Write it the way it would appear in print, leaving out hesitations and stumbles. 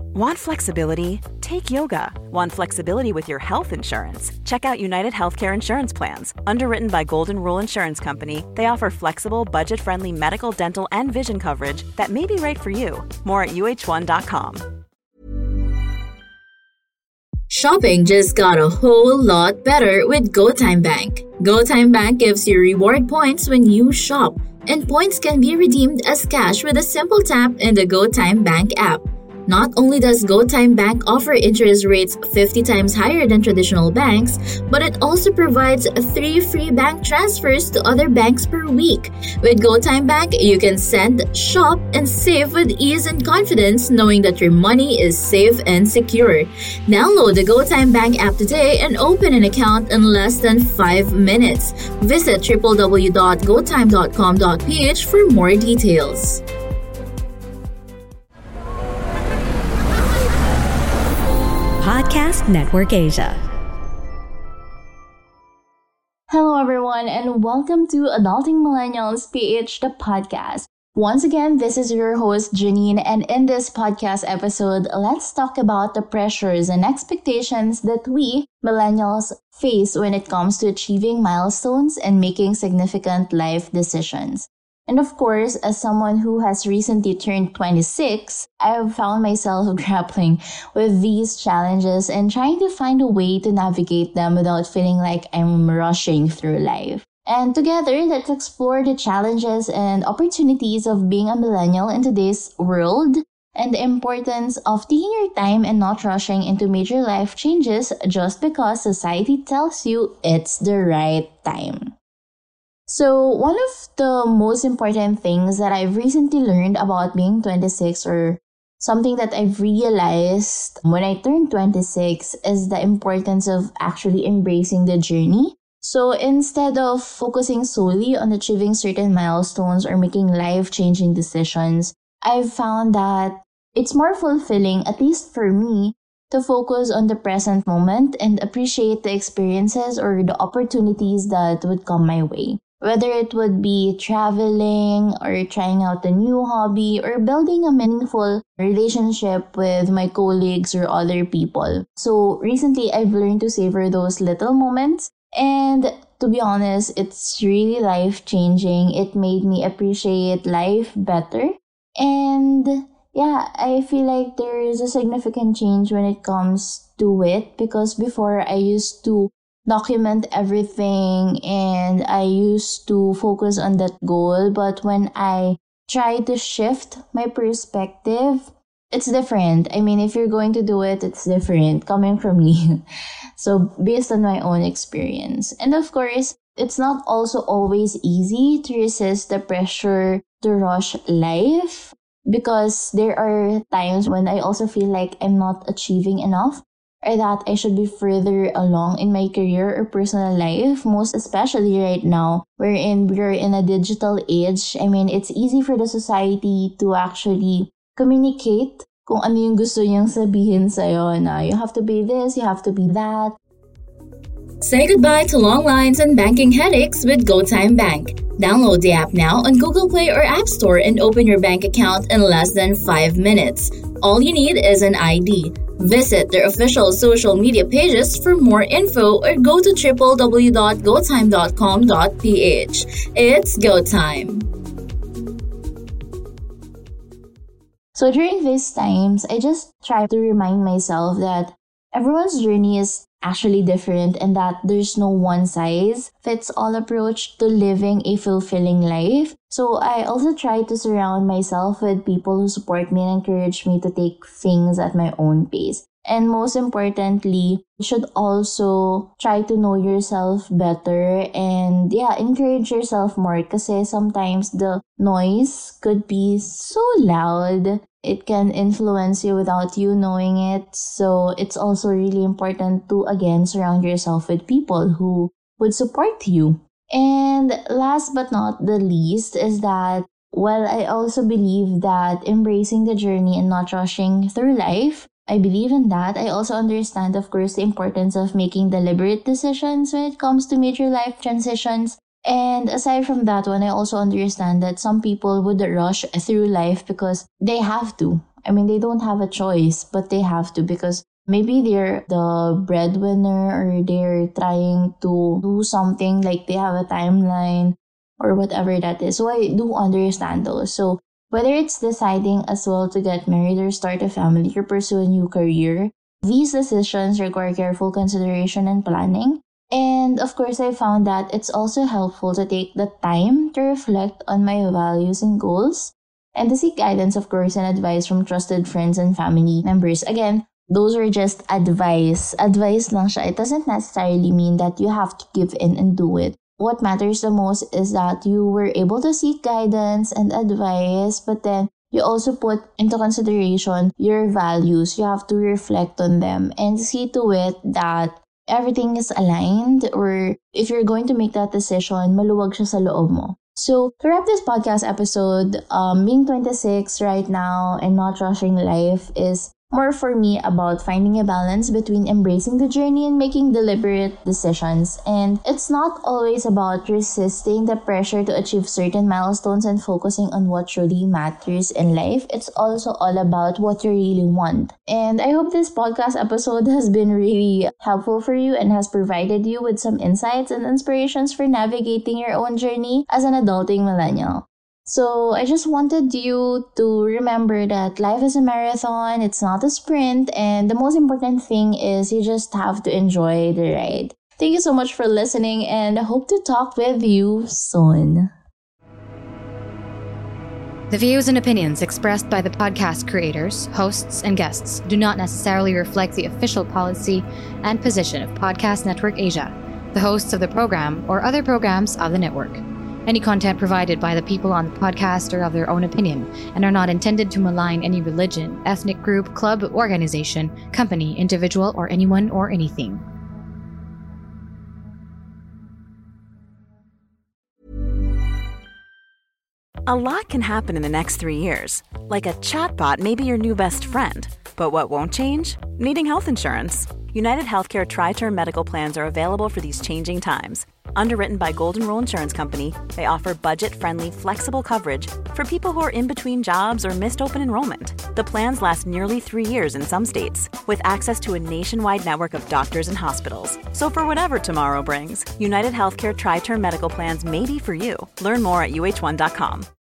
Want flexibility? Take yoga. Want flexibility with your health insurance? Check out United Healthcare Insurance Plans. Underwritten by Golden Rule Insurance Company, they offer flexible, budget-friendly medical, dental, and vision coverage that may be right for you. More at uh1.com. Shopping just got a whole lot better with GoTime Bank. GoTime Bank gives you reward points when you shop, and points can be redeemed as cash with a simple tap in the GoTime Bank app. Not only does GoTime Bank offer interest rates 50 times higher than traditional banks, but it also provides 3 free bank transfers to other banks per week. With GoTime Bank, you can send, shop, and save with ease and confidence, knowing that your money is safe and secure. Download the GoTime Bank app today and open an account in less than 5 minutes. Visit www.gotime.com.ph for more details. Podcast Network Asia. Hello everyone and welcome to Adulting Millennials PH, the podcast. Once again, this is your host Janine, and in this podcast episode, let's talk about the pressures and expectations that we, millennials, face when it comes to achieving milestones and making significant life decisions. And of course, as someone who has recently turned 26, I have found myself grappling with these challenges and trying to find a way to navigate them without feeling like I'm rushing through life. And together, let's explore the challenges and opportunities of being a millennial in today's world and the importance of taking your time and not rushing into major life changes just because society tells you it's the right time. So one of the most important things that I've recently learned about being 26, or something that I've realized when I turned 26, is the importance of actually embracing the journey. So instead of focusing solely on achieving certain milestones or making life-changing decisions, I've found that it's more fulfilling, at least for me, to focus on the present moment and appreciate the experiences or the opportunities that would come my way. Whether it would be traveling or trying out a new hobby or building a meaningful relationship with my colleagues or other people. So recently, I've learned to savor those little moments. And to be honest, it's really life-changing. It made me appreciate life better. And yeah, I feel like there is a significant change when it comes to it, because before I used to document everything and I used to focus on that goal. But when I try to shift my perspective, it's different. I mean, if you're going to do it, it's different coming from me. So based on my own experience. And of course, it's not also always easy to resist the pressure to rush life, because there are times when I also feel like I'm not achieving enough, or that I should be further along in my career or personal life, most especially right now, wherein we're in a digital age. I mean, it's easy for the society to actually communicate kung ano yung gusto niyang sabihin sa'yo, na you have to be this, you have to be that. Say goodbye to long lines and banking headaches with GoTime Bank. Download the app now on Google Play or App Store and open your bank account in less than 5 minutes. All you need is an ID. Visit their official social media pages for more info or go to www.gotime.com.ph. It's GoTime. So during these times, I just try to remind myself that everyone's journey is actually different and that there's no one size fits all approach to living a fulfilling life. So I also try to surround myself with people who support me and encourage me to take things at my own pace. And most importantly, you should also try to know yourself better and encourage yourself more, kasi sometimes the noise could be so loud. It can influence you without you knowing it. So it's also really important to, again, surround yourself with people who would support you. And last but not the least is that, well, I also believe that embracing the journey and not rushing through life, I believe in that. I also understand, of course, the importance of making deliberate decisions when it comes to major life transitions. And aside from that one, I also understand that some people would rush through life because they have to. I mean, they don't have a choice, but they have to because maybe they're the breadwinner or they're trying to do something like they have a timeline or whatever that is. So I do understand those. So whether it's deciding as well to get married or start a family or pursue a new career, these decisions require careful consideration and planning. And of course, I found that it's also helpful to take the time to reflect on my values and goals and to seek guidance, of course, and advice from trusted friends and family members. Again, those are just advice. Advice lang siya. It doesn't necessarily mean that you have to give in and do it. What matters the most is that you were able to seek guidance and advice, but then you also put into consideration your values. You have to reflect on them and see to it that everything is aligned, or if you're going to make that decision, maluwag siya sa loob mo. So, to wrap this podcast episode, being 26 right now and not rushing life is more for me about finding a balance between embracing the journey and making deliberate decisions. And it's not always about resisting the pressure to achieve certain milestones and focusing on what truly matters in life. It's also all about what you really want. And I hope this podcast episode has been really helpful for you and has provided you with some insights and inspirations for navigating your own journey as an adulting millennial. So I just wanted you to remember that life is a marathon, it's not a sprint, and the most important thing is you just have to enjoy the ride. Thank you so much for listening, and I hope to talk with you soon. The views and opinions expressed by the podcast creators, hosts, and guests do not necessarily reflect the official policy and position of Podcast Network Asia, the hosts of the program, or other programs of the network. Any content provided by the people on the podcast are of their own opinion and are not intended to malign any religion, ethnic group, club, organization, company, individual, or anyone or anything. A lot can happen in the next 3 years. Like a chatbot may be your new best friend. But what won't change? Needing health insurance. United Healthcare Tri-Term Medical Plans are available for these changing times. Underwritten by Golden Rule Insurance Company, they offer budget-friendly, flexible coverage for people who are in between jobs or missed open enrollment. The plans last nearly 3 years in some states, with access to a nationwide network of doctors and hospitals. So for whatever tomorrow brings, United Healthcare Tri-Term Medical Plans may be for you. Learn more at uh1.com.